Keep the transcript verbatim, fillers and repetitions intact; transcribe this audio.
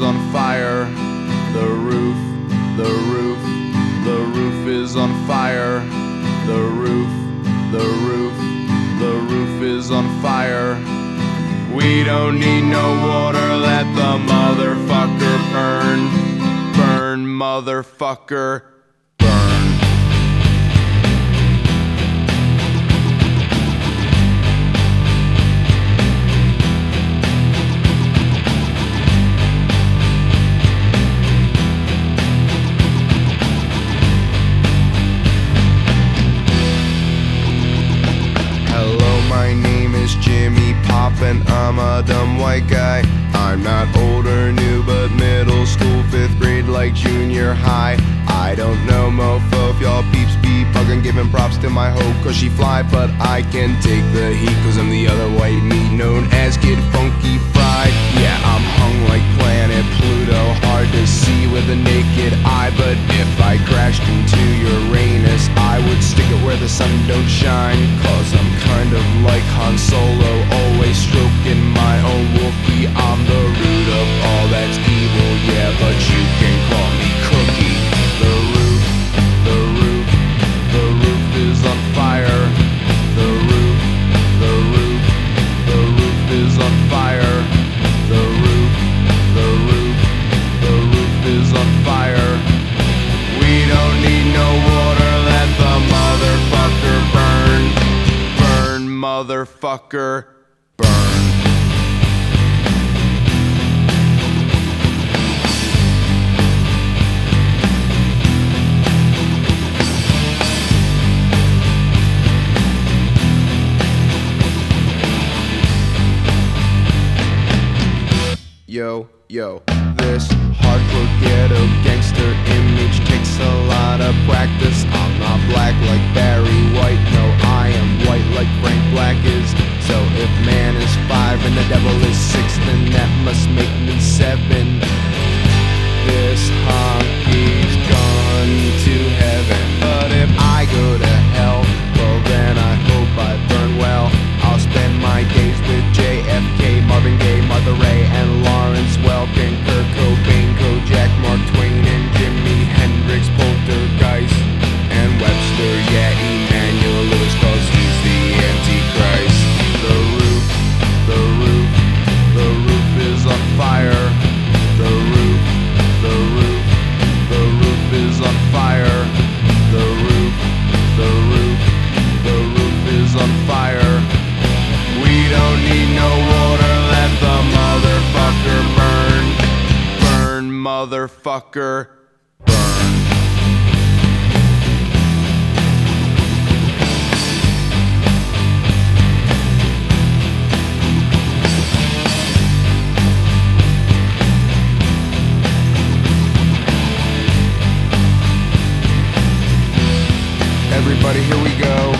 on fire. The roof, the roof, the roof is on fire. The roof, the roof, the roof is on fire. We don't need no water, let the motherfucker burn. Burn, motherfucker, burn. My name is Jimmy Pop and I'm a dumb white guy. I'm not old or new, but middle school, fifth grade like junior high. I don't know mofo if y'all peeps be buggin', giving props to my hoe cause she fly. But I can take the heat cause I'm the other white meat known as Kid Funky Fried. Yeah, I'm hung like planet Pluto, hard to see with a naked eye. But if I crashed into Uranus, I would stick it where the sun don't shine. Cause I'm kind of like Han Solo, always stroking my own Wookiee. I'm the root of all that's evil, yeah, but you can call me Cookie. The roof, the roof, the roof is on fire. The roof, the roof, the roof is on fire. The roof, the roof, the roof is on fire. We don't need no water, let the motherfucker burn. Burn, motherfucker, burn. Yo, yo, this hardcore ghetto gangster image takes a lot of practice. I'm not black like Barry White, no, I am white like Frank Black is. So if man is five and the devil is six, then that must make me seven. This hockey's gone to heaven, but if I go to hell, well then I hope I burn well. I'll spend my days with J F K, Marvin Gaye, Martha Ray, and Lawrence Welkin, Kurt Cobain, Kojak, Mark Twain, and Jimi Hendrix, Poltergeist, and Webster, yeah, Emmanuel Lewis, cause he's the Antichrist. The roof, the roof, the roof is on fire. The roof, the roof, the roof is on fire. The roof, the roof, the roof is on fire. We don't need no water, let the motherfucker burn. Burn, motherfucker, burn. Everybody, here we go.